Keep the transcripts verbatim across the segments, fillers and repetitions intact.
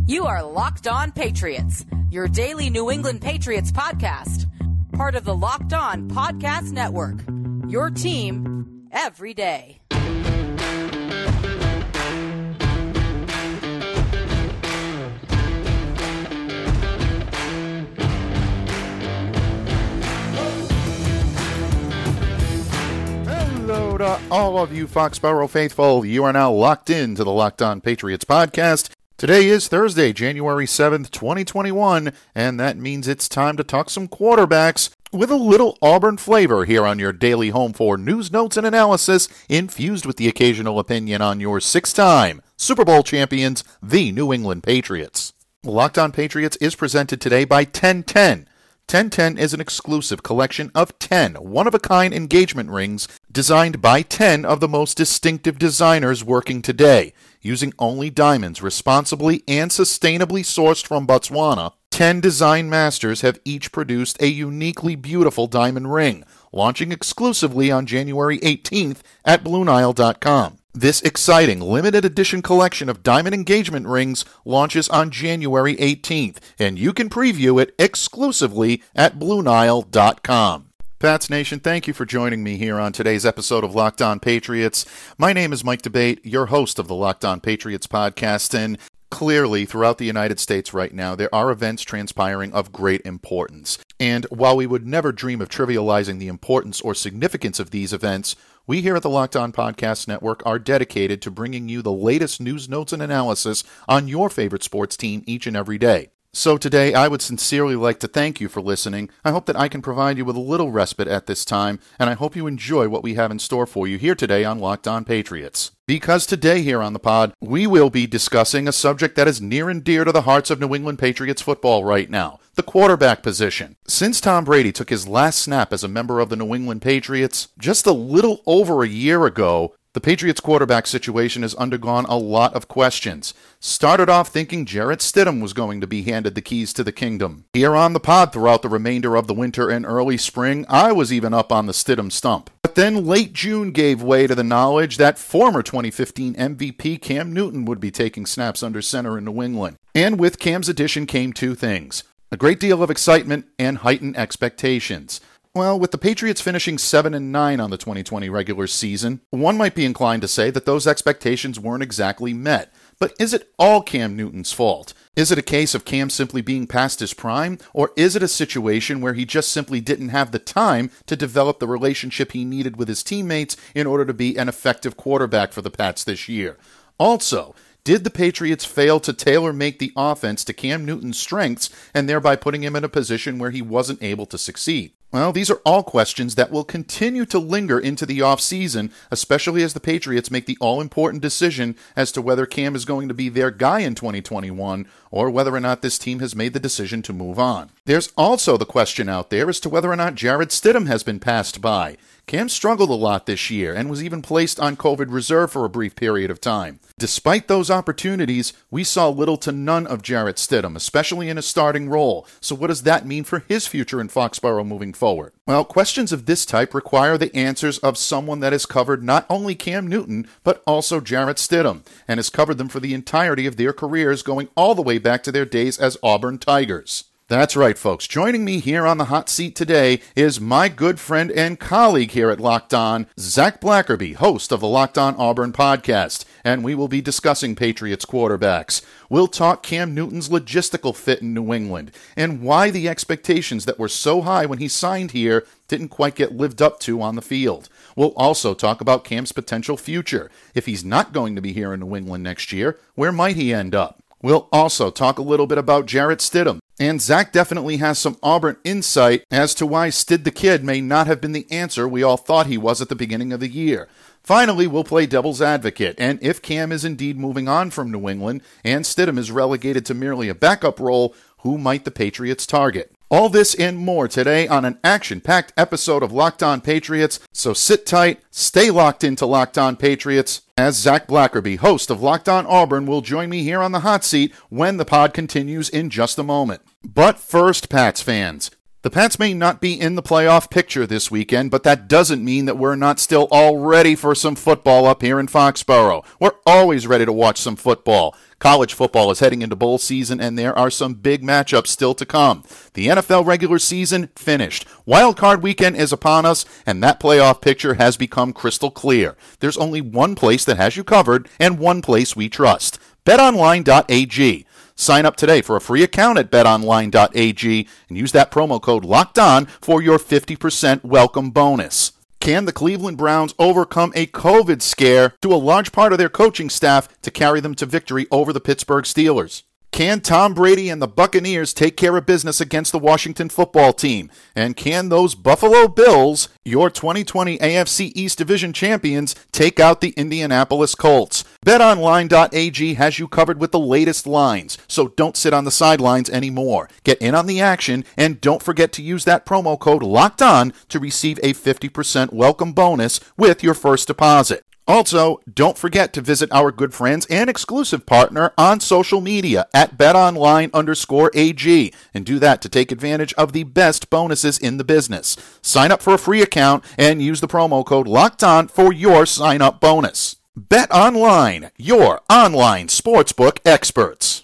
You are Locked On Patriots, your daily New England Patriots podcast. Part of the Locked On Podcast Network, your team every day. Hello to all of you Foxborough faithful. You are now locked in to the Locked On Patriots podcast. Today is Thursday, January seventh, twenty twenty-one, and that means it's time to talk some quarterbacks with a little Auburn flavor here on your daily home for news, notes, and analysis, infused with the occasional opinion on your six-time Super Bowl champions, the New England Patriots. Locked On Patriots is presented today by ten ten. ten ten is an exclusive collection of ten one-of-a-kind engagement rings designed by ten of the most distinctive designers working today. Using only diamonds responsibly and sustainably sourced from Botswana, ten design masters have each produced a uniquely beautiful diamond ring, launching exclusively on January eighteenth at Blue Nile dot com. This exciting limited edition collection of diamond engagement rings launches on January eighteenth, and you can preview it exclusively at Blue Nile dot com. Pats Nation, thank you for joining me here on today's episode of Locked On Patriots. My name is Mike DeBate, your host of the Locked On Patriots podcast, and clearly throughout the United States right now, there are events transpiring of great importance. And while we would never dream of trivializing the importance or significance of these events, we here at the Locked On Podcast Network are dedicated to bringing you the latest news, notes, and analysis on your favorite sports team each and every day. So today, I would sincerely like to thank you for listening. I hope that I can provide you with a little respite at this time, and I hope you enjoy what we have in store for you here today on Locked On Patriots. Because today here on the pod, we will be discussing a subject that is near and dear to the hearts of New England Patriots football right now, the quarterback position. Since Tom Brady took his last snap as a member of the New England Patriots just a little over a year ago, the Patriots quarterback situation has undergone a lot of questions. Started off thinking Jarrett Stidham was going to be handed the keys to the kingdom. Here on the pod throughout the remainder of the winter and early spring, I was even up on the Stidham stump. But then late June gave way to the knowledge that former twenty fifteen M V P Cam Newton would be taking snaps under center in New England. And with Cam's addition came two things: a great deal of excitement and heightened expectations. Well, with the Patriots finishing seven and nine on the twenty twenty regular season, one might be inclined to say that those expectations weren't exactly met. But is it all Cam Newton's fault? Is it a case of Cam simply being past his prime? Or is it a situation where he just simply didn't have the time to develop the relationship he needed with his teammates in order to be an effective quarterback for the Pats this year? Also, did the Patriots fail to tailor-make the offense to Cam Newton's strengths and thereby putting him in a position where he wasn't able to succeed? Well, these are all questions that will continue to linger into the offseason, especially as the Patriots make the all-important decision as to whether Cam is going to be their guy in twenty twenty-one or whether or not this team has made the decision to move on. There's also the question out there as to whether or not Jarrett Stidham has been passed by. Cam struggled a lot this year and was even placed on COVID reserve for a brief period of time. Despite those opportunities, we saw little to none of Jarrett Stidham, especially in a starting role. So what does that mean for his future in Foxborough moving forward? Well, questions of this type require the answers of someone that has covered not only Cam Newton, but also Jarrett Stidham, and has covered them for the entirety of their careers, going all the way back to their days as Auburn Tigers. That's right, folks. Joining me here on the hot seat today is my good friend and colleague here at Locked On, Zach Blackerby, host of the Locked On Auburn podcast, and we will be discussing Patriots quarterbacks. We'll talk Cam Newton's logistical fit in New England and why the expectations that were so high when he signed here didn't quite get lived up to on the field. We'll also talk about Cam's potential future. If he's not going to be here in New England next year, where might he end up? We'll also talk a little bit about Jarrett Stidham. And Zach definitely has some Auburn insight as to why Stid the Kid may not have been the answer we all thought he was at the beginning of the year. Finally, we'll play devil's advocate, and if Cam is indeed moving on from New England and Stidham is relegated to merely a backup role, who might the Patriots target? All this and more today on an action-packed episode of Locked On Patriots, so sit tight, stay locked into Locked On Patriots, as Zach Blackerby, host of Locked On Auburn, will join me here on the hot seat when the pod continues in just a moment. But first, Pats fans, the Pats may not be in the playoff picture this weekend, but that doesn't mean that we're not still all ready for some football up here in Foxborough. We're always ready to watch some football. College football is heading into bowl season, and there are some big matchups still to come. The N F L regular season finished. Wild Card weekend is upon us, and that playoff picture has become crystal clear. There's only one place that has you covered, and one place we trust. bet online dot a g. Sign up today for a free account at bet online dot a g and use that promo code LOCKEDON for your fifty percent welcome bonus. Can the Cleveland Browns overcome a COVID scare to a large part of their coaching staff to carry them to victory over the Pittsburgh Steelers? Can Tom Brady and the Buccaneers take care of business against the Washington football team? And can those Buffalo Bills, your twenty twenty A F C East Division champions, take out the Indianapolis Colts? bet online dot a g has you covered with the latest lines, so don't sit on the sidelines anymore. Get in on the action, and don't forget to use that promo code LOCKEDON to receive a fifty percent welcome bonus with your first deposit. Also, don't forget to visit our good friends and exclusive partner on social media at betonline underscore AG and do that to take advantage of the best bonuses in the business. Sign up for a free account and use the promo code LOCKEDON for your sign-up bonus. BetOnline, your online sportsbook experts.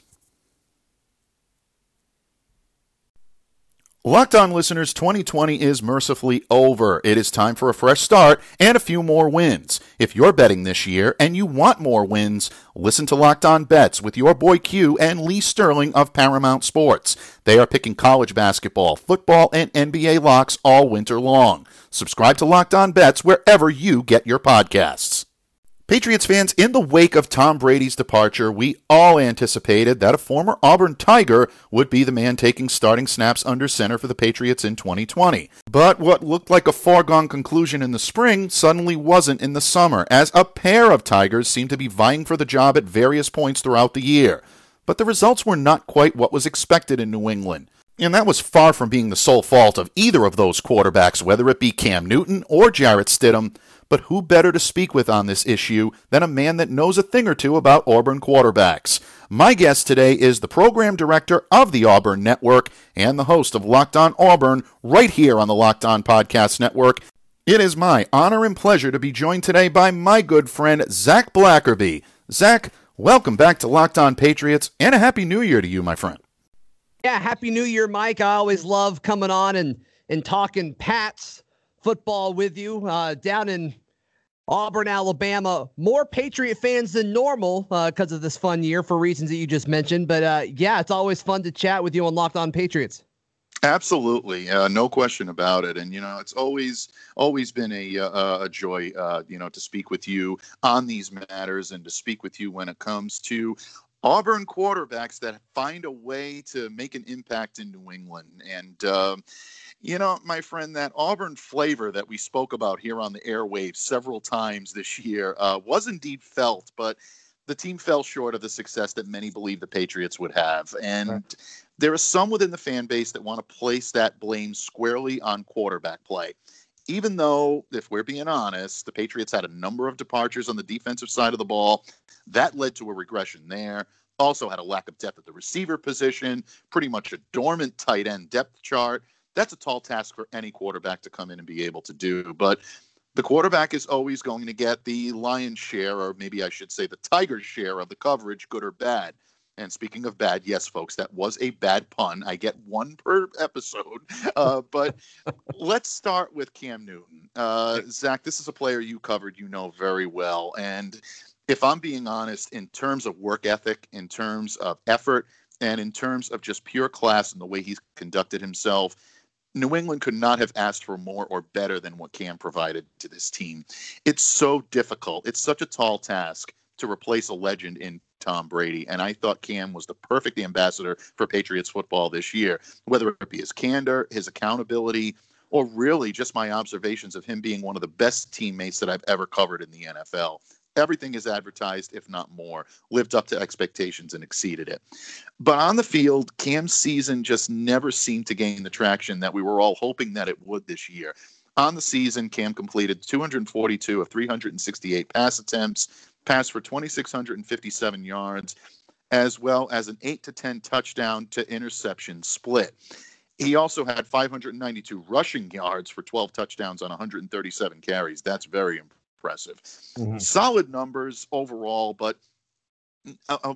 Locked On listeners, twenty twenty is mercifully over. It is time for a fresh start and a few more wins. If you're betting this year and you want more wins, listen to Locked On Bets with your boy Q and Lee Sterling of Paramount Sports. They are picking college basketball, football, and N B A locks all winter long. Subscribe to Locked On Bets wherever you get your podcasts. Patriots fans, in the wake of Tom Brady's departure, we all anticipated that a former Auburn Tiger would be the man taking starting snaps under center for the Patriots in twenty twenty. But what looked like a foregone conclusion in the spring suddenly wasn't in the summer, as a pair of Tigers seemed to be vying for the job at various points throughout the year. But the results were not quite what was expected in New England. And that was far from being the sole fault of either of those quarterbacks, whether it be Cam Newton or Jarrett Stidham. But who better to speak with on this issue than a man that knows a thing or two about Auburn quarterbacks? My guest today is the program director of the Auburn Network and the host of Locked On Auburn right here on the Locked On Podcast Network. It is my honor and pleasure to be joined today by my good friend Zach Blackerby. Zach, welcome back to Locked On Patriots, and a Happy New Year to you, my friend. Yeah, Happy New Year, Mike. I always love coming on and, and talking Pats football with you uh, down in Auburn, Alabama. More Patriot fans than normal because uh, of this fun year for reasons that you just mentioned. But uh, yeah, it's always fun to chat with you on Locked On Patriots. Absolutely. Uh, no question about it. And, you know, it's always always been a, uh, a joy, uh, you know, to speak with you on these matters and to speak with you when it comes to Auburn quarterbacks that find a way to make an impact in New England. And, um, you know, my friend, that Auburn flavor that we spoke about here on the airwaves several times this year uh, was indeed felt, but the team fell short of the success that many believe the Patriots would have. And right. There are some within the fan base that want to place that blame squarely on quarterback play. Even though, if we're being honest, the Patriots had a number of departures on the defensive side of the ball, that led to a regression there. Also had a lack of depth at the receiver position, pretty much a dormant tight end depth chart. That's a tall task for any quarterback to come in and be able to do. But the quarterback is always going to get the lion's share, or maybe I should say the Tiger's share of the coverage, good or bad. And speaking of bad, yes, folks, that was a bad pun. I get one per episode. Uh, but let's start with Cam Newton. Uh, Zach, this is a player you covered, you know very well. And if I'm being honest, in terms of work ethic, in terms of effort, and in terms of just pure class and the way he's conducted himself, New England could not have asked for more or better than what Cam provided to this team. It's so difficult. It's such a tall task to replace a legend in Tom Brady. And I thought Cam was the perfect ambassador for Patriots football this year, whether it be his candor, his accountability, or really just my observations of him being one of the best teammates that I've ever covered in the N F L. Everything is advertised, if not more, lived up to expectations and exceeded it. But on the field, Cam's season just never seemed to gain the traction that we were all hoping that it would this year. On the season, Cam completed two hundred forty-two of three hundred sixty-eight pass attempts, passed for two thousand six hundred fifty-seven yards, as well as an eight to ten touchdown to interception split. He also had five hundred ninety-two rushing yards for twelve touchdowns on one hundred thirty-seven carries. That's very impressive. Impressive. Mm-hmm. Solid numbers overall, but I'll just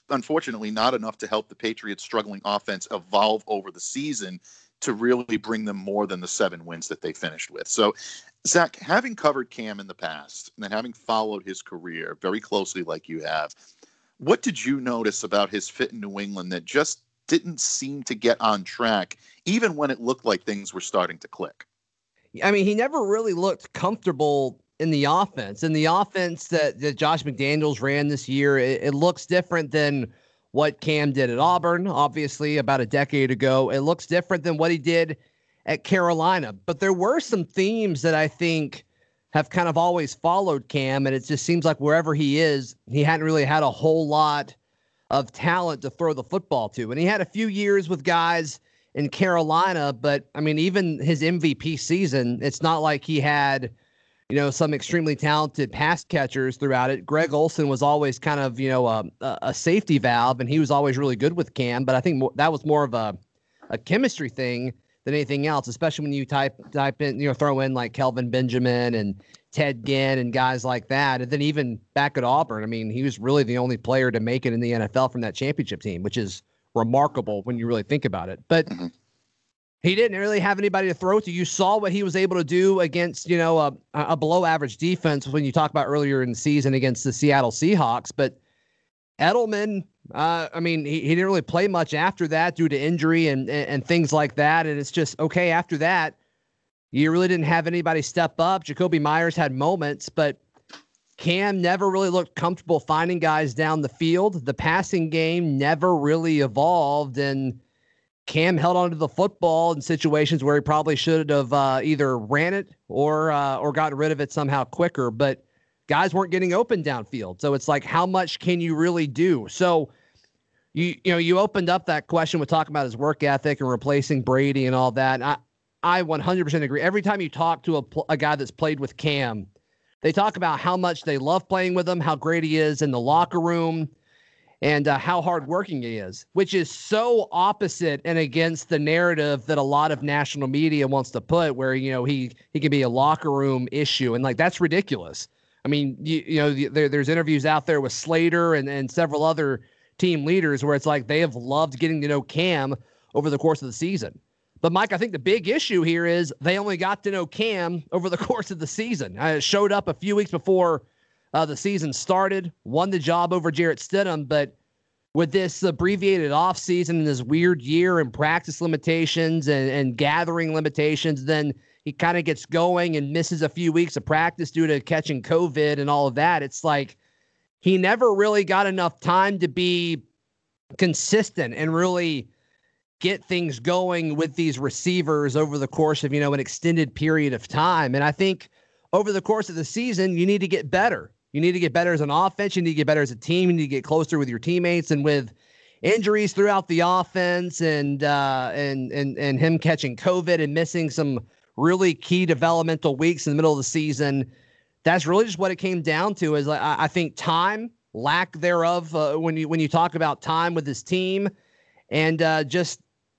unfortunately not enough to help the Patriots' struggling offense evolve over the season to really bring them more than the seven wins that they finished with. So, Zach, having covered Cam in the past and having followed his career very closely like you have, what did you notice about his fit in New England that just didn't seem to get on track, even when it looked like things were starting to click? I mean, he never really looked comfortable in the offense. And the offense that, that Josh McDaniels ran this year, it, it looks different than what Cam did at Auburn, obviously, about a decade ago. It looks different than what he did at Carolina. But there were some themes that I think have kind of always followed Cam, and it just seems like wherever he is, he hadn't really had a whole lot of talent to throw the football to. And he had a few years with guys in Carolina, but I mean, even his M V P season, it's not like he had, you know, some extremely talented pass catchers throughout it. Greg Olsen was always kind of, you know, a, a safety valve, and he was always really good with Cam. But I think that was more of a, a chemistry thing than anything else, especially when you type type in, you know, throw in like Kelvin Benjamin and Ted Ginn and guys like that. And then even back at Auburn, I mean, he was really the only player to make it in the N F L from that championship team, which is remarkable when you really think about it. But mm-hmm. he didn't really have anybody to throw to. You saw what he was able to do against, you know, a, a below average defense when you talk about earlier in the season against the Seattle Seahawks. But Edelman, uh, I mean, he, he didn't really play much after that due to injury and, and, and things like that. And it's just, okay, after that, you really didn't have anybody step up. Jacoby Myers had moments, but Cam never really looked comfortable finding guys down the field. The passing game never really evolved, and Cam held onto the football in situations where he probably should have uh, either ran it or uh, or gotten rid of it somehow quicker. But guys weren't getting open downfield, so it's like, how much can you really do? So you you know you opened up that question with talking about his work ethic and replacing Brady and all that. And I I one hundred percent agree. Every time you talk to a a guy that's played with Cam, they talk about how much they love playing with him, how great he is in the locker room, and uh, how hardworking he is, which is so opposite and against the narrative that a lot of national media wants to put, where, you know, he he can be a locker room issue. And like, that's ridiculous. I mean, you, you know, there, there's interviews out there with Slater and, and several other team leaders where it's like they have loved getting to know Cam over the course of the season. But, Mike, I think the big issue here is they only got to know Cam over the course of the season. I showed up a few weeks before uh, the season started, won the job over Jarrett Stidham, but with this abbreviated offseason and this weird year and practice limitations and, and gathering limitations, then he kind of gets going and misses a few weeks of practice due to catching COVID and all of that. It's like he never really got enough time to be consistent and really get things going with these receivers over the course of, you know, an extended period of time. And I think over the course of the season, you need to get better. You need to get better as an offense. You need to get better as a team. You need to get closer with your teammates. And with injuries throughout the offense and uh, and and and him catching COVID and missing some really key developmental weeks in the middle of the season, that's really just what it came down to. Is I, I think time, lack thereof, uh, when you when you talk about time with his team, and uh, just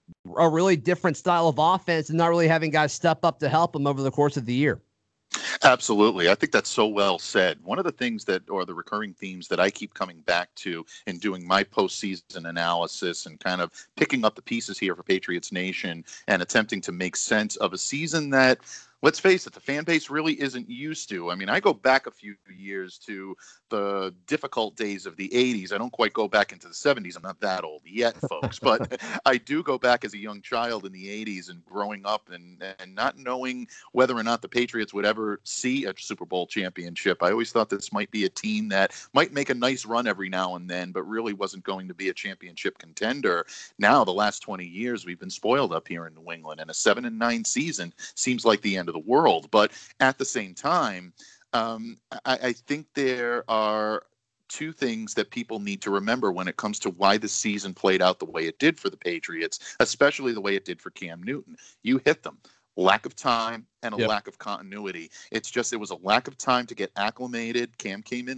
a really different style of offense and not really having guys step up to help him over the course of the year. Absolutely. I think that's so well said. One of the things that, or the recurring themes that I keep coming back to in doing my postseason analysis and kind of picking up the pieces here for Patriots Nation and attempting to make sense of a season that, let's face it, the fan base really isn't used to. I mean, I go back a few years to the difficult days of the eighties. I don't quite go back into the seventies. I'm not that old yet, folks. But I do go back as a young child in the eighties and growing up and, and not knowing whether or not the Patriots would ever see a Super Bowl championship. I always thought this might be a team that might make a nice run every now and then, but really wasn't going to be a championship contender. Now, the last twenty years, we've been spoiled up here in New England, and a seven and nine season seems like the end of the world. But at the same time, um, I, I think there are two things that people need to remember when it comes to why the season played out the way it did for the Patriots, especially the way it did for Cam Newton. You hit them. Lack of time and a yep. lack of continuity. It's just, it was a lack of time to get acclimated. Cam came in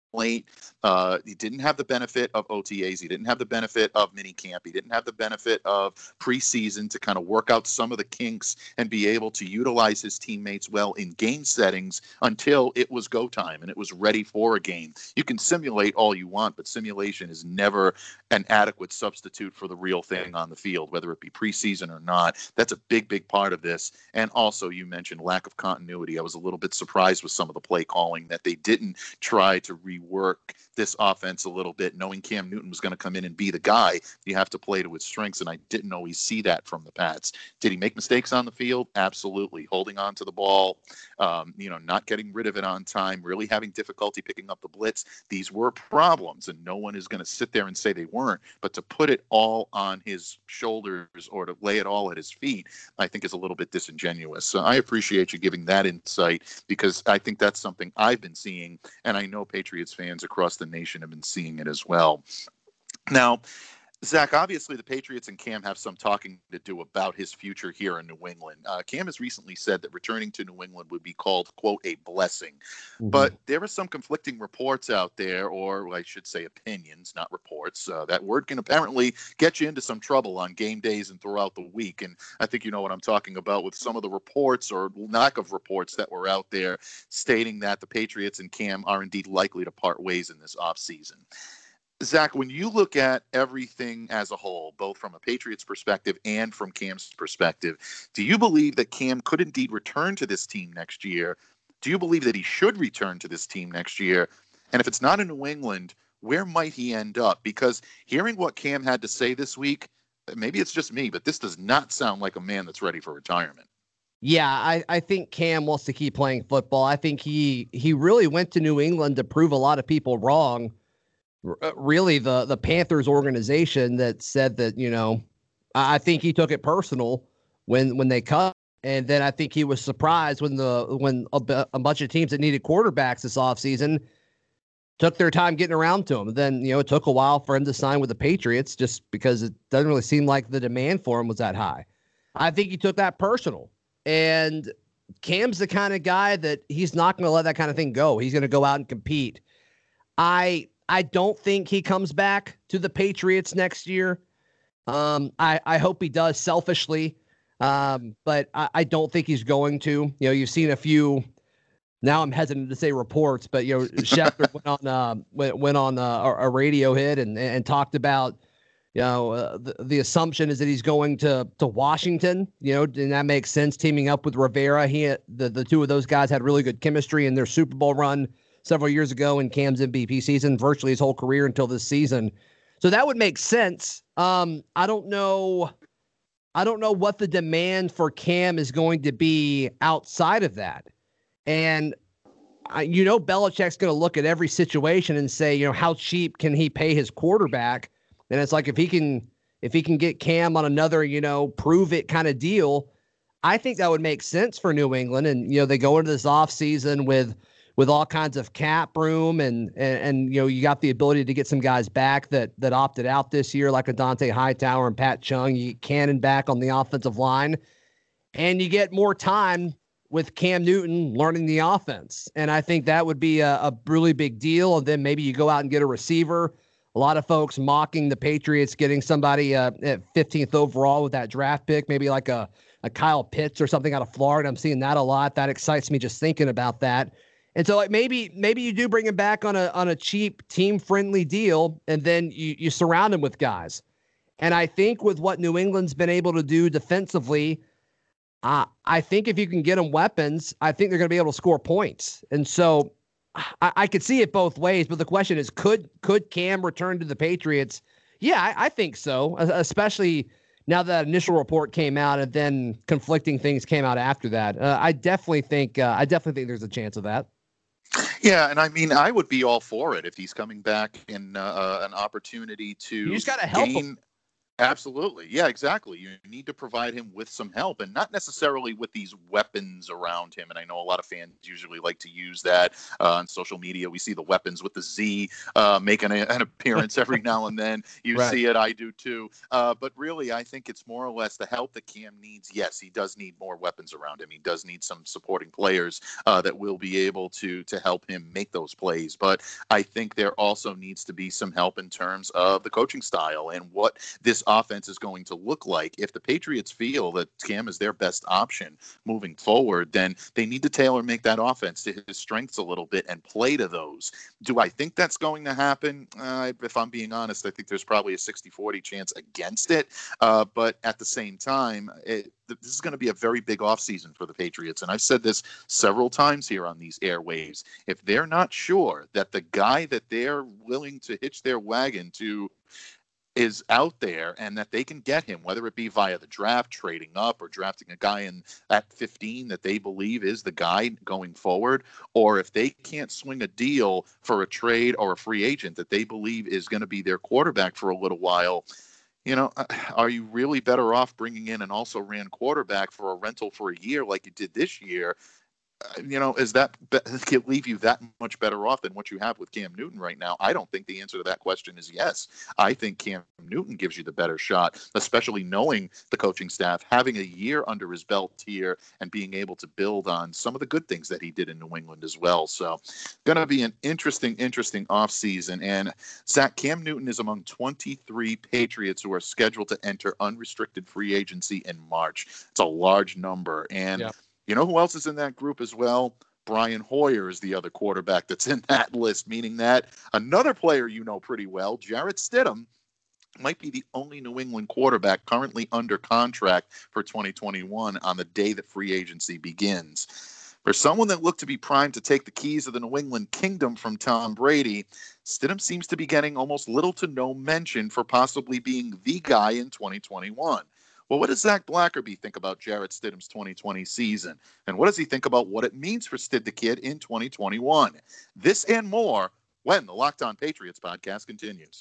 late. Uh, he didn't have the benefit of O T As. He didn't have the benefit of mini camp. He didn't have the benefit of preseason to kind of work out some of the kinks and be able to utilize his teammates well in game settings until it was go time and it was ready for a game. You can simulate all you want, but simulation is never an adequate substitute for the real thing on the field, whether it be preseason or not. That's a big, big part of this. And also, you mentioned lack of continuity. I was a little bit surprised with some of the play calling that they didn't try to rework this offense a little bit, knowing Cam Newton was going to come in and be the guy. You have to play to his strengths, and I didn't always see that from the Pats. Did he make mistakes on the field? Absolutely. Holding on to the ball, um, you know, not getting rid of it on time, really having difficulty picking up the blitz. These were problems, and no one is going to sit there and say they weren't. But to put it all on his shoulders or to lay it all at his feet, I think is a little bit disingenuous. So I appreciate you giving that insight, because I think that's something I've been seeing, and I know Patriots fans across the nation have been seeing it as well. Now, Zach, obviously the Patriots and Cam have some talking to do about his future here in New England. Uh, Cam has recently said that returning to New England would be called, quote, a blessing. Mm-hmm. But there are some conflicting reports out there, or I should say opinions, not reports. Uh, that word can apparently get you into some trouble on game days and throughout the week. And I think you know what I'm talking about with some of the reports or lack of reports that were out there stating that the Patriots and Cam are indeed likely to part ways in this offseason. Zach, when you look at everything as a whole, both from a Patriots perspective and from Cam's perspective, do you believe that Cam could indeed return to this team next year? Do you believe that he should return to this team next year? And if it's not in New England, where might he end up? Because hearing what Cam had to say this week, maybe it's just me, but this does not sound like a man that's ready for retirement. Yeah, I, I think Cam wants to keep playing football. I think he he really went to New England to prove a lot of people wrong. Really, the the Panthers organization that said that, you know, I think he took it personal when when they cut. And then I think he was surprised when the when a, a bunch of teams that needed quarterbacks this offseason took their time getting around to him. Then, you know, it took a while for him to sign with the Patriots just because it doesn't really seem like the demand for him was that high. I think he took that personal. And Cam's the kind of guy that he's not going to let that kind of thing go. He's going to go out and compete. I I don't think he comes back to the Patriots next year. Um, I, I hope he does selfishly, um, but I, I don't think he's going to. You know, you've seen a few. Now I'm hesitant to say reports, but you know, Schefter went on uh, went, went on uh, a, a radio hit and and talked about, you know, uh, the, the assumption is that he's going to to Washington. You know, and that makes sense. Teaming up with Rivera, he had, the the two of those guys had really good chemistry in their Super Bowl run several years ago in Cam's M V P season, virtually his whole career until this season. So that would make sense. Um, I don't know. I don't know what the demand for Cam is going to be outside of that. And, I, you know, Belichick's going to look at every situation and say, you know, how cheap can he pay his quarterback? And it's like, if he can, if he can get Cam on another, you know, prove it kind of deal, I think that would make sense for New England. And, you know, they go into this offseason with, with all kinds of cap room and, and, and, you know, you got the ability to get some guys back that, that opted out this year, like a Dante Hightower and Pat Chung. You get Cannon back on the offensive line, and you get more time with Cam Newton learning the offense. And I think that would be a, a really big deal. And then maybe you go out and get a receiver. A lot of folks mocking the Patriots getting somebody uh, at fifteenth overall with that draft pick, maybe like a, a Kyle Pitts or something out of Florida. I'm seeing that a lot. That excites me just thinking about that. And so, like, maybe maybe you do bring him back on a on a cheap, team-friendly deal, and then you, you surround him with guys. And I think with what New England's been able to do defensively, uh, I think if you can get them weapons, I think they're going to be able to score points. And so I, I could see it both ways. But the question is, could could Cam return to the Patriots? Yeah, I, I think so, especially now that initial report came out and then conflicting things came out after that. Uh, I definitely think uh, I definitely think there's a chance of that. Yeah, and I mean, I would be all for it if he's coming back in uh, an opportunity to you just gotta help gain. him. Absolutely. Yeah, exactly. You need to provide him with some help, and not necessarily with these weapons around him. And I know a lot of fans usually like to use that uh, on social media. We see the weapons with the Z uh, making a, an appearance every now and then. You Right. see it. I do too. Uh, but really, I think it's more or less the help that Cam needs. Yes, he does need more weapons around him. He does need some supporting players uh, that will be able to, to help him make those plays. But I think there also needs to be some help in terms of the coaching style and what this offense is going to look like. If the Patriots feel that Cam is their best option moving forward, then they need to tailor make that offense to his strengths a little bit and play to those. Do I think that's going to happen? Uh, if I'm being honest, I think there's probably a sixty forty chance against it. Uh, but at the same time, it, this is going to be a very big offseason for the Patriots. And I've said this several times here on these airwaves. If they're not sure that the guy that they're willing to hitch their wagon to is out there and that they can get him, whether it be via the draft, trading up, or drafting a guy in at fifteen that they believe is the guy going forward, or if they can't swing a deal for a trade or a free agent that they believe is going to be their quarterback for a little while, you know, are you really better off bringing in an also ran quarterback for a rental for a year like you did this year? You know, is that can leave you that much better off than what you have with Cam Newton right now? I don't think the answer to that question is yes. I think Cam Newton gives you the better shot, especially knowing the coaching staff, having a year under his belt here and being able to build on some of the good things that he did in New England as well. So going to be an interesting, interesting offseason. And Zach, Cam Newton is among twenty-three Patriots who are scheduled to enter unrestricted free agency in March. It's a large number. And yeah. You know who else is in that group as well? Brian Hoyer is the other quarterback that's in that list, meaning that another player you know pretty well, Jarrett Stidham, might be the only New England quarterback currently under contract for twenty twenty-one on the day that free agency begins. For someone that looked to be primed to take the keys of the New England kingdom from Tom Brady, Stidham seems to be getting almost little to no mention for possibly being the guy in twenty twenty-one. Well, what does Zach Blackerby think about Jarrett Stidham's twenty twenty season? And what does he think about what it means for Stid the Kid in twenty twenty-one? This and more when the Locked On Patriots podcast continues.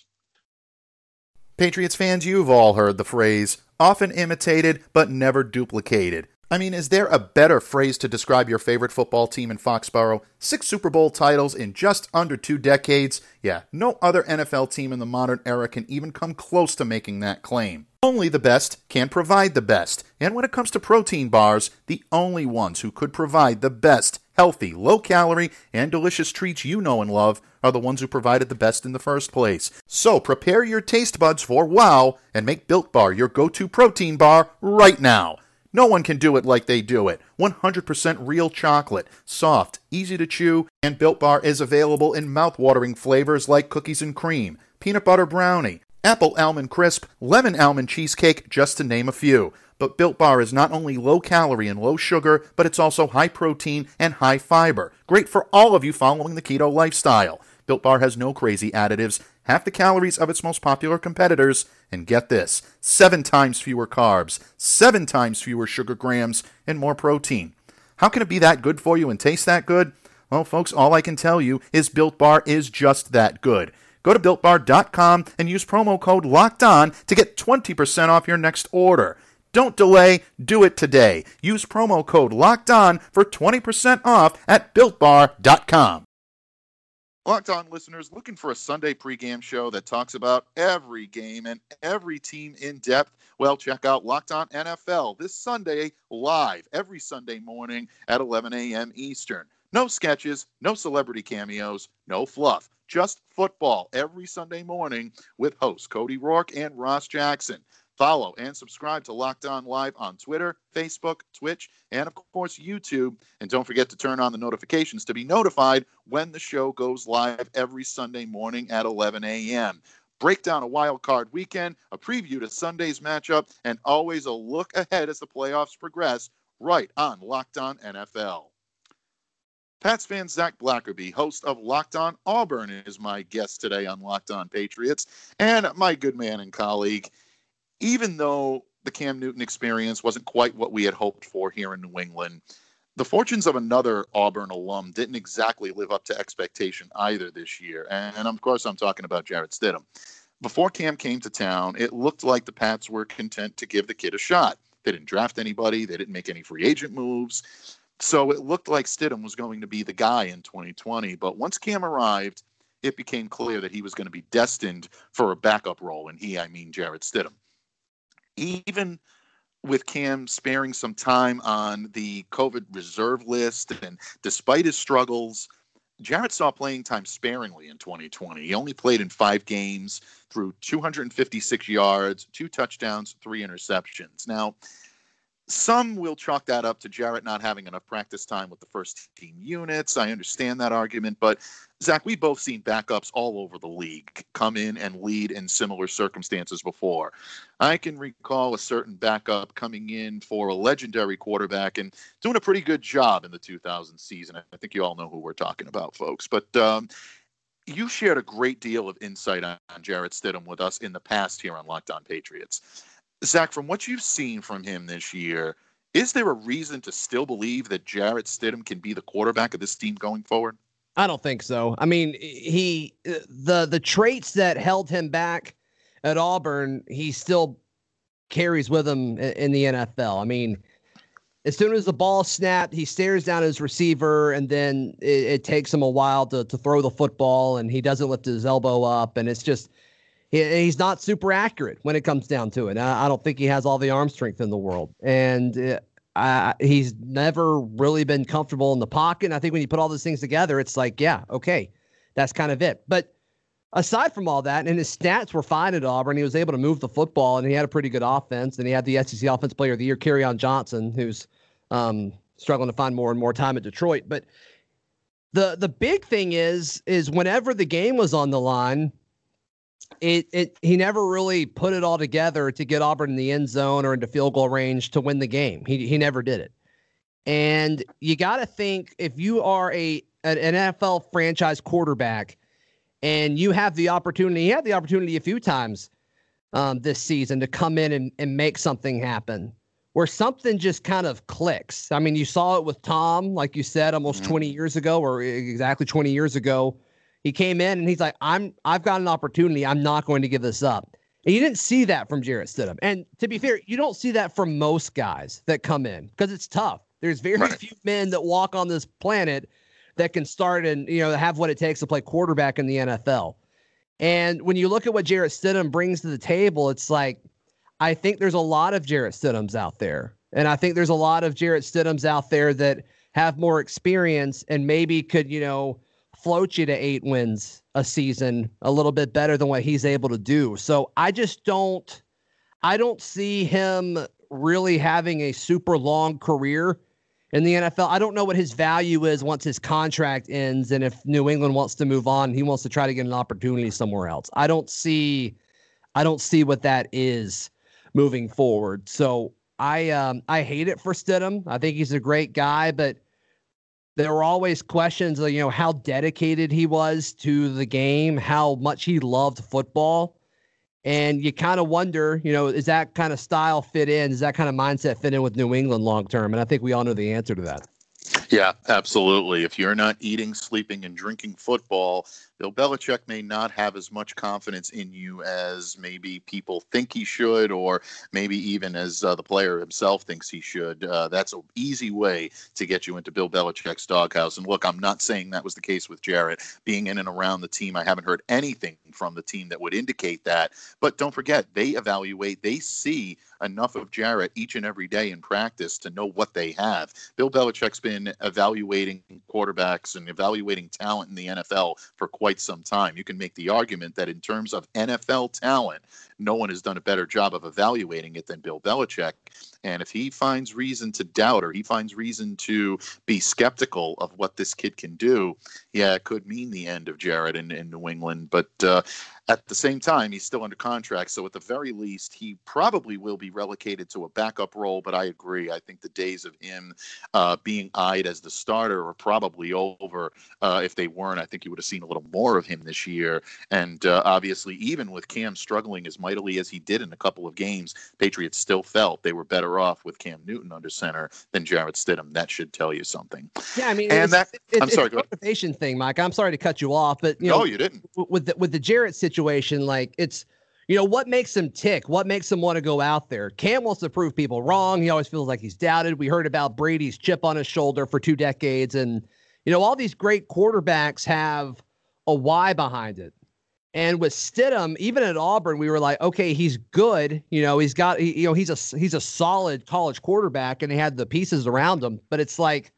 Patriots fans, you've all heard the phrase, often imitated but never duplicated. I mean, is there a better phrase to describe your favorite football team in Foxborough? Six Super Bowl titles in just under two decades? Yeah, no other N F L team in the modern era can even come close to making that claim. Only the best can provide the best. And when it comes to protein bars, the only ones who could provide the best, healthy, low-calorie, and delicious treats you know and love are the ones who provided the best in the first place. So prepare your taste buds for wow and make Built Bar your go-to protein bar right now. No one can do it like they do it. one hundred percent real chocolate, soft, easy to chew, and Built Bar is available in mouth-watering flavors like cookies and cream, peanut butter brownie, apple almond crisp, lemon almond cheesecake, just to name a few. But Built Bar is not only low-calorie and low sugar, but it's also high-protein and high-fiber. Great for all of you following the keto lifestyle. Built Bar has no crazy additives, half the calories of its most popular competitors, and get this, seven times fewer carbs, seven times fewer sugar grams, and more protein. How can it be that good for you and taste that good? Well, folks, all I can tell you is Built Bar is just that good. Go to Built Bar dot com and use promo code LOCKEDON to get twenty percent off your next order. Don't delay, do it today. Use promo code LOCKEDON for twenty percent off at Built Bar dot com. Locked On listeners, looking for a Sunday pregame show that talks about every game and every team in depth? Well, check out Locked On N F L this Sunday live every Sunday morning at eleven a.m. Eastern. No sketches, no celebrity cameos, no fluff, just football every Sunday morning with hosts Cody Rourke and Ross Jackson. Follow and subscribe to Locked On Live on Twitter, Facebook, Twitch, and of course YouTube. And don't forget to turn on the notifications to be notified when the show goes live every Sunday morning at eleven a.m. Break down a wild card weekend, a preview to Sunday's matchup, and always a look ahead as the playoffs progress right on Locked On N F L. Pats fan Zach Blackerby, host of Locked On Auburn, is my guest today on Locked On Patriots, and my good man and colleague. Even though the Cam Newton experience wasn't quite what we had hoped for here in New England, the fortunes of another Auburn alum didn't exactly live up to expectation either this year. And, of course, I'm talking about Jarrett Stidham. before Cam came to town, it looked like the Pats were content to give the kid a shot. They didn't draft anybody. They didn't make any free agent moves. So it looked like Stidham was going to be the guy in twenty twenty. But once Cam arrived, it became clear that he was going to be destined for a backup role. And he, I mean Jarrett Stidham. Even with Cam sparing some time on the COVID reserve list, and despite his struggles, Jarrett saw playing time sparingly in twenty twenty. He only played in five games, threw two hundred fifty-six yards, two touchdowns, three interceptions. Now, some will chalk that up to Jarrett not having enough practice time with the first team units. I understand that argument, but Zach, we've both seen backups all over the league come in and lead in similar circumstances before. I can recall a certain backup coming in for a legendary quarterback and doing a pretty good job in the two thousand season. I think you all know who we're talking about, folks. But um, you shared a great deal of insight on, on Jarrett Stidham with us in the past here on Locked On Patriots. Zach, from what you've seen from him this year, is there a reason to still believe that Jarrett Stidham can be the quarterback of this team going forward? I don't think so. I mean, he the the traits that held him back at Auburn, he still carries with him in the N F L. I mean, as soon as the ball snapped, he stares down his receiver, and then it, it takes him a while to to throw the football, and he doesn't lift his elbow up, and it's just he, he's not super accurate when it comes down to it. I, I don't think he has all the arm strength in the world, and uh, I, he's never really been comfortable in the pocket. And I think when you put all those things together, it's like, yeah, okay, that's kind of it. But aside from all that, and his stats were fine at Auburn, he was able to move the football, and he had a pretty good offense, and he had the S E C Offensive Player of the Year, Kerryon Johnson, who's um, struggling to find more and more time at Detroit. But the the big thing is, is whenever the game was on the line, It it he never really put it all together to get Auburn in the end zone or into field goal range to win the game. He he never did it. And you got to think, if you are a an N F L franchise quarterback and you have the opportunity, he had the opportunity a few times um, this season to come in and, and make something happen where something just kind of clicks. I mean, you saw it with Tom, like you said, almost mm-hmm. twenty years ago, or exactly twenty years ago. He came in and he's like, I'm, I've got an opportunity. I'm not going to give this up. And you didn't see that from Jarrett Stidham. And to be fair, you don't see that from most guys that come in because it's tough. There's very right. few men that walk on this planet that can start and, you know, have what it takes to play quarterback in the N F L. And when you look at what Jarrett Stidham brings to the table, it's like, I think there's a lot of Jarrett Stidhams out there. And I think there's a lot of Jarrett Stidhams out there that have more experience and maybe could, you know, float you to eight wins a season a little bit better than what he's able to do. So I just don't, I don't see him really having a super long career in the N F L. I don't know what his value is once his contract ends. And if New England wants to move on, he wants to try to get an opportunity somewhere else. I don't see, I don't see what that is moving forward. So I, um, I hate it for Stidham. I think he's a great guy, but there were always questions of, you know, how dedicated he was to the game, how much he loved football. And you kind of wonder, you know, is that kind of style fit in? Does that kind of mindset fit in with New England long term? And I think we all know the answer to that. Yeah, absolutely. If you're not eating, sleeping, and drinking football, Bill Belichick may not have as much confidence in you as maybe people think he should, or maybe even as uh, the player himself thinks he should. Uh, that's an easy way to get you into Bill Belichick's doghouse. And look, I'm not saying that was the case with Jarrett. Being in and around the team, I haven't heard anything from the team that would indicate that. But don't forget, they evaluate, they see enough of Jarrett each and every day in practice to know what they have. Bill Belichick's been evaluating quarterbacks and evaluating talent in the N F L for quite some time. You can make the argument that in terms of N F L talent, no one has done a better job of evaluating it than Bill Belichick. And if he finds reason to doubt, or he finds reason to be skeptical of what this kid can do, yeah, it could mean the end of Jarrett in, in New England. But uh, at the same time, he's still under contract. So at the very least, he probably will be relegated to a backup role. But I agree. I think the days of him uh, being eyed as the starter are probably over. Uh, if they weren't, I think you would have seen a little more of him this year. And uh, obviously, even with Cam struggling as mightily as he did in a couple of games, Patriots still felt they were better off with Cam Newton under center than Jarrett Stidham. That should tell you something. Yeah, I mean, and it's, that it's, I'm it's sorry, a motivation thing, Mike. I'm sorry to cut you off, but you no, know, you didn't. With the, with the Jarrett situation. situation, like it's, you know, what makes him tick? What makes him want to go out there? Cam wants to prove people wrong. He always feels like he's doubted. We heard about Brady's chip on his shoulder for two decades. And, you know, all these great quarterbacks have a why behind it. And with Stidham, even at Auburn, we were like, okay, he's good. You know, he's got, he, you know, he's a, he's a solid college quarterback and he had the pieces around him. But it's like,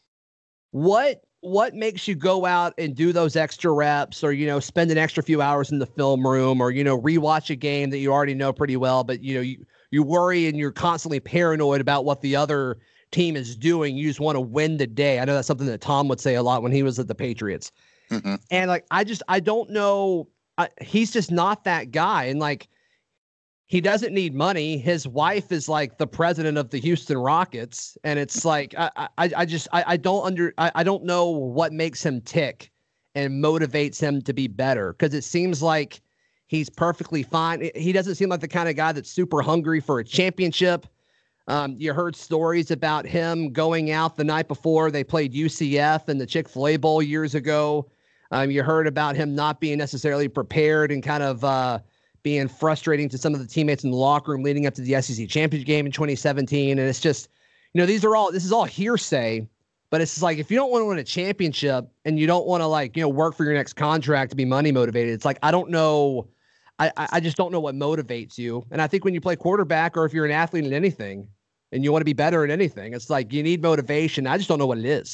what, what makes you go out and do those extra reps or, you know, spend an extra few hours in the film room or, you know, rewatch a game that you already know pretty well, but, you know, you, you worry and you're constantly paranoid about what the other team is doing. You just want to win the day. I know that's something that Tom would say a lot when he was at the Patriots. Mm-hmm. And like, I just, I don't know. I, he's just not that guy. And like, he doesn't need money. His wife is like the president of the Houston Rockets. And it's like, I, I, I just, I, I don't under, I, I don't know what makes him tick and motivates him to be better. Cause it seems like he's perfectly fine. He doesn't seem like the kind of guy that's super hungry for a championship. Um, you heard stories about him going out the night before they played U C F in the Chick-fil-A Bowl years ago. Um, you heard about him not being necessarily prepared and kind of, uh, being frustrating to some of the teammates in the locker room leading up to the S E C championship game in twenty seventeen. And it's just, you know, these are all, this is all hearsay, but it's just like, if you don't want to win a championship and you don't want to like, you know, work for your next contract to be money motivated, it's like, I don't know. I, I just don't know what motivates you. And I think when you play quarterback or if you're an athlete in anything and you want to be better at anything, it's like, you need motivation. I just don't know what it is.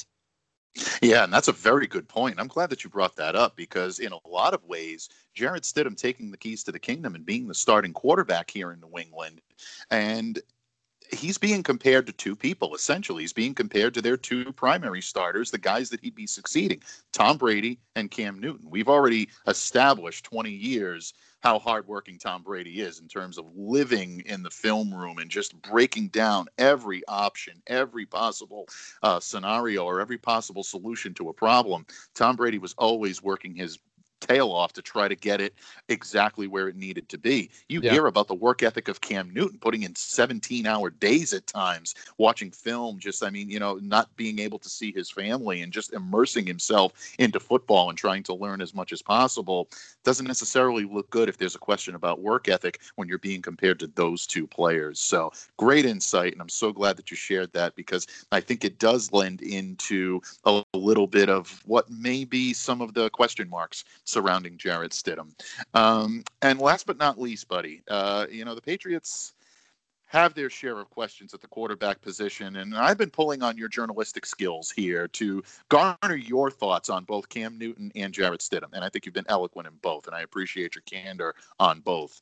Yeah, and that's a very good point. I'm glad that you brought that up because in a lot of ways, Jarrett Stidham taking the keys to the kingdom and being the starting quarterback here in New England, and he's being compared to two people, essentially. He's being compared to their two primary starters, the guys that he'd be succeeding, Tom Brady and Cam Newton. We've already established twenty years how hardworking Tom Brady is in terms of living in the film room and just breaking down every option, every possible uh, scenario or every possible solution to a problem. Tom Brady was always working his tail off to try to get it exactly where it needed to be. You yeah. hear about the work ethic of Cam Newton, putting in seventeen hour days at times, watching film, just, I mean, you know, not being able to see his family and just immersing himself into football and trying to learn as much as possible. Doesn't necessarily look good if there's a question about work ethic when you're being compared to those two players. So great insight. And I'm so glad that you shared that because I think it does lend into a little bit of what may be some of the question marks surrounding Jarrett Stidham. Um, and last but not least, buddy, uh, you know, the Patriots have their share of questions at the quarterback position. And I've been pulling on your journalistic skills here to garner your thoughts on both Cam Newton and Jarrett Stidham. And I think you've been eloquent in both, and I appreciate your candor on both.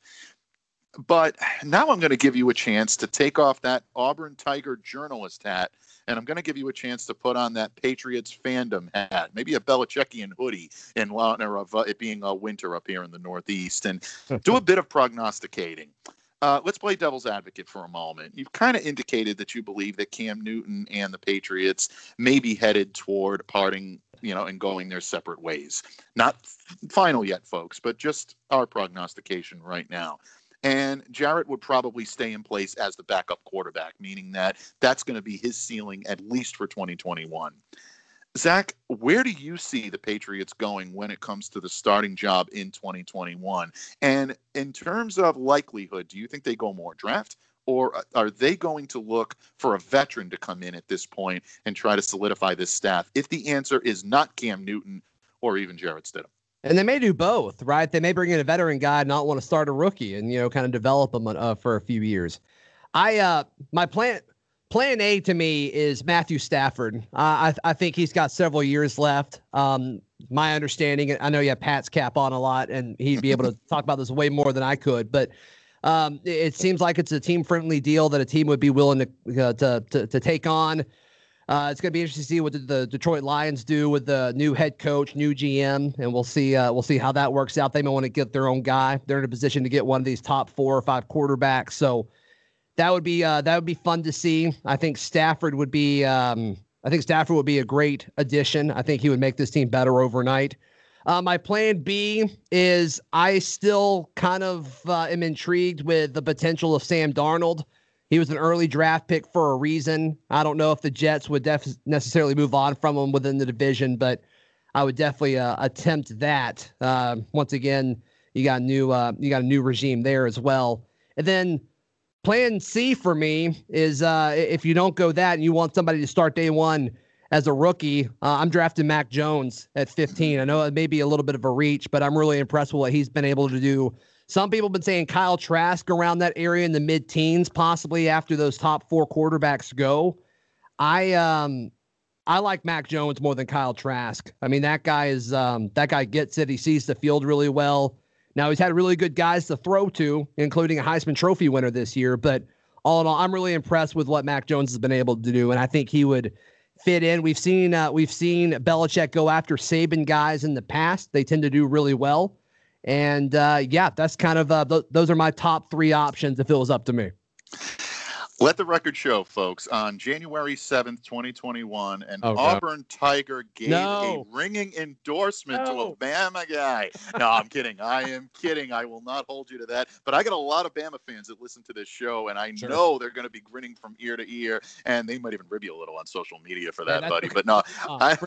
But now I'm going to give you a chance to take off that Auburn Tiger journalist hat, and I'm going to give you a chance to put on that Patriots fandom hat, maybe a Belichickian hoodie in honor of uh, it being a winter up here in the Northeast, and do a bit of prognosticating. Uh, let's play devil's advocate for a moment. You've kind of indicated that you believe that Cam Newton and the Patriots may be headed toward parting, you know, and going their separate ways. Not final yet, folks, but just our prognostication right now. And Jarrett would probably stay in place as the backup quarterback, meaning that that's going to be his ceiling at least for twenty twenty-one. Zach, where do you see the Patriots going when it comes to the starting job in twenty twenty-one? And in terms of likelihood, do you think they go more draft, or are they going to look for a veteran to come in at this point and try to solidify this staff if the answer is not Cam Newton or even Jarrett Stidham? And they may do both, right? They may bring in a veteran guy and not want to start a rookie and, you know, kind of develop them uh, for a few years. I, uh, my plan, plan A to me is Matthew Stafford. Uh, I, I think he's got several years left. Um, my understanding, I know you have Pat's cap on a lot and he'd be able to talk about this way more than I could, but um, it, it seems like it's a team friendly deal that a team would be willing to, uh, to, to, to take on. Uh, it's going to be interesting to see what the, the Detroit Lions do with the new head coach, new G M, and we'll see. Uh, we'll see how that works out. They may want to get their own guy. They're in a position to get one of these top four or five quarterbacks, so that would be uh, that would be fun to see. I think Stafford would be. Um, I think Stafford would be a great addition. I think he would make this team better overnight. Uh, my plan B is I still kind of uh, am intrigued with the potential of Sam Darnold. He was an early draft pick for a reason. I don't know if the Jets would def- necessarily move on from him within the division, but I would definitely uh, attempt that. Uh, once again, you got a new uh, you got a new regime there as well. And then plan C for me is uh, if you don't go that and you want somebody to start day one as a rookie, uh, I'm drafting Mac Jones at fifteen. I know it may be a little bit of a reach, but I'm really impressed with what he's been able to do. Some people have been saying Kyle Trask around that area in the mid-teens, possibly after those top four quarterbacks go. I um I like Mac Jones more than Kyle Trask. I mean, that guy is um, that guy gets it. He sees the field really well. Now, he's had really good guys to throw to, including a Heisman Trophy winner this year. But all in all, I'm really impressed with what Mac Jones has been able to do, and I think he would fit in. We've seen uh, we've seen Belichick go after Saban guys in the past. They tend to do really well. And, uh, yeah, that's kind of uh, th- those are my top three options if it was up to me. Let the record show, folks, on January seventh, twenty twenty-one, an oh, Auburn Tiger gave no. a ringing endorsement no. to a Bama guy. No, I'm kidding. I am kidding. I will not hold you to that. But I got a lot of Bama fans that listen to this show, and I sure. know they're going to be grinning from ear to ear, and they might even rib you a little on social media for that, yeah, buddy. But no, I,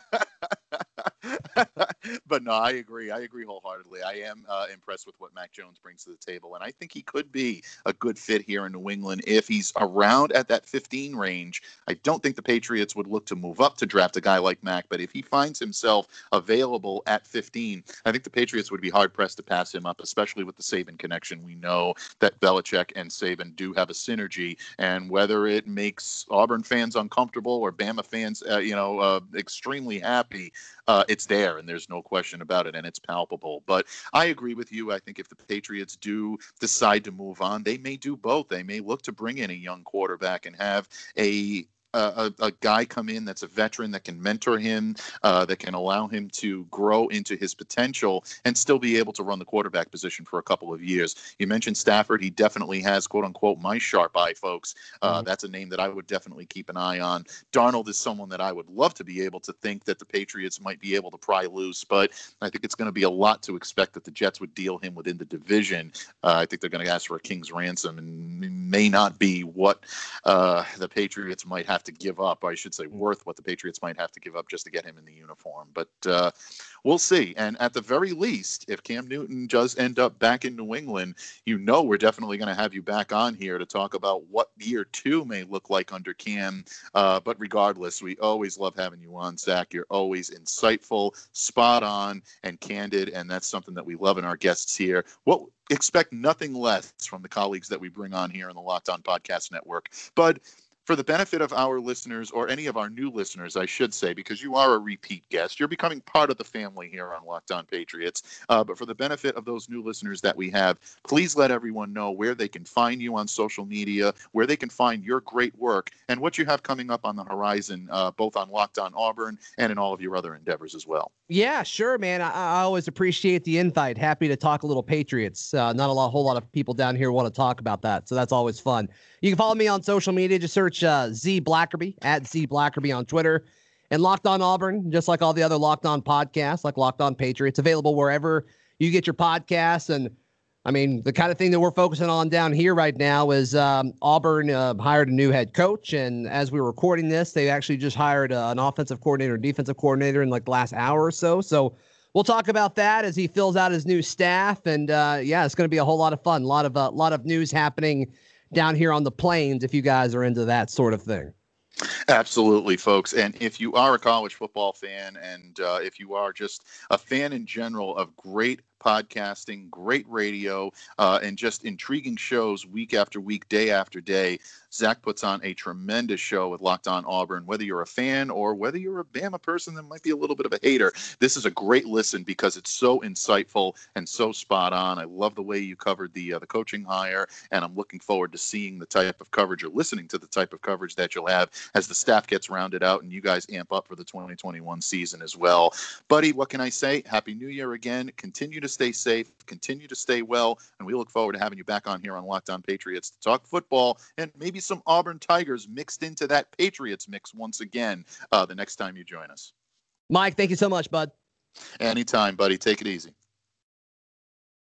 but no, I agree. I agree wholeheartedly. I am uh, impressed with what Mac Jones brings to the table, and I think he could be a good fit here in New England if he He's around at that fifteen range. I don't think the Patriots would look to move up to draft a guy like Mac, but if he finds himself available at fifteen, I think the Patriots would be hard-pressed to pass him up, especially with the Saban connection. We know that Belichick and Saban do have a synergy, and whether it makes Auburn fans uncomfortable or Bama fans, uh, you know, uh, extremely happy, uh, it's there, and there's no question about it, and it's palpable. But I agree with you. I think if the Patriots do decide to move on, they may do both. They may look to bring in a young quarterback and have a A, a guy come in that's a veteran that can mentor him, uh, that can allow him to grow into his potential and still be able to run the quarterback position for a couple of years. You mentioned Stafford. He definitely has, quote unquote, my sharp eye, folks. Uh, mm-hmm. That's a name that I would definitely keep an eye on. Darnold is someone that I would love to be able to think that the Patriots might be able to pry loose, but I think it's going to be a lot to expect that the Jets would deal him within the division. Uh, I think they're going to ask for a king's ransom, and it may not be what uh, the Patriots might have to give up, I should say, worth what the Patriots might have to give up just to get him in the uniform. But uh, we'll see. And at the very least, if Cam Newton does end up back in New England, you know we're definitely going to have you back on here to talk about what year two may look like under Cam. Uh, but regardless, we always love having you on, Zach. You're always insightful, spot on, and candid, and that's something that we love in our guests here. What expect nothing less from the colleagues that we bring on here in the Locked On Podcast Network. But for the benefit of our listeners, or any of our new listeners, I should say, because you are a repeat guest, you're becoming part of the family here on Locked On Patriots. Uh, but for the benefit of those new listeners that we have, please let everyone know where they can find you on social media, where they can find your great work, and what you have coming up on the horizon, uh, both on Locked On Auburn and in all of your other endeavors as well. Yeah, sure, man. I, I always appreciate the invite. Happy to talk a little Patriots. Uh, not a lot, whole lot of people down here want to talk about that, so that's always fun. You can follow me on social media. Just search uh, Z Blackerby, at Z Blackerby on Twitter. And Locked On Auburn, just like all the other Locked On podcasts, like Locked On Patriots, available wherever you get your podcasts. And, I mean, the kind of thing that we're focusing on down here right now is um, Auburn uh, hired a new head coach. And as we were recording this, they actually just hired uh, an offensive coordinator, defensive coordinator in like the last hour or so. So we'll talk about that as he fills out his new staff. And, uh, yeah, it's going to be a whole lot of fun. A lot of, uh, lot of news happening down here on the plains if you guys are into that sort of thing. Absolutely, folks. And if you are a college football fan, and uh, if you are just a fan in general of great podcasting, great radio, uh, and just intriguing shows week after week, day after day, Zach puts on a tremendous show with Locked On Auburn. Whether you're a fan or whether you're a Bama person that might be a little bit of a hater, this is a great listen because it's so insightful and so spot on. I love the way you covered the uh, the coaching hire, and I'm looking forward to seeing the type of coverage or listening to the type of coverage that you'll have as the staff gets rounded out and you guys amp up for the twenty twenty-one season as well. Buddy, what can I say? Happy New Year again. Continue to stay safe, continue to stay well, and we look forward to having you back on here on Locked On Patriots to talk football and maybe some Auburn Tigers mixed into that Patriots mix once again uh, the next time you join us. Mike, thank you so much, bud. Anytime, buddy. Take it easy.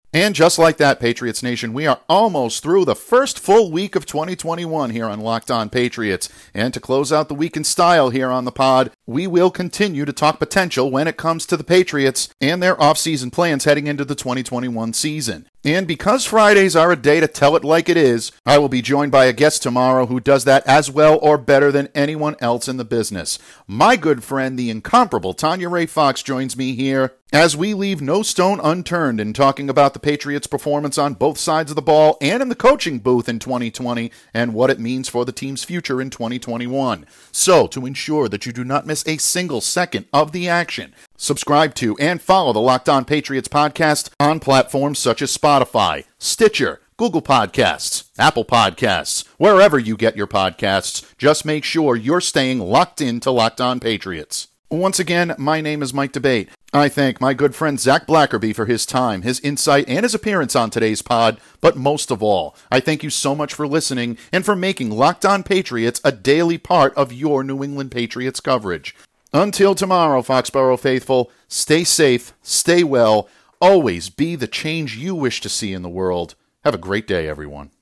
And just like that, Patriots Nation, we are almost through the first full week of twenty twenty-one here on Locked On Patriots. And to close out the week in style here on the pod, we will continue to talk potential when it comes to the Patriots and their offseason plans heading into the twenty twenty-one season. And because Fridays are a day to tell it like it is, I will be joined by a guest tomorrow who does that as well or better than anyone else in the business. My good friend, the incomparable Tanya Ray Fox, joins me here as we leave no stone unturned in talking about the Patriots' performance on both sides of the ball and in the coaching booth in twenty twenty and what it means for the team's future in twenty twenty-one. So, to ensure that you do not miss a single second of the action, subscribe to and follow the Locked On Patriots podcast on platforms such as Spotify, Stitcher, Google Podcasts, Apple Podcasts, wherever you get your podcasts. Just make sure you're staying locked into Locked On Patriots. Once again, my name is Mike DeBate. I thank my good friend Zach Blackerby for his time, his insight, and his appearance on today's pod, but most of all, I thank you so much for listening and for making Locked On Patriots a daily part of your New England Patriots coverage. Until tomorrow, Foxborough faithful, stay safe, stay well, always be the change you wish to see in the world. Have a great day, everyone.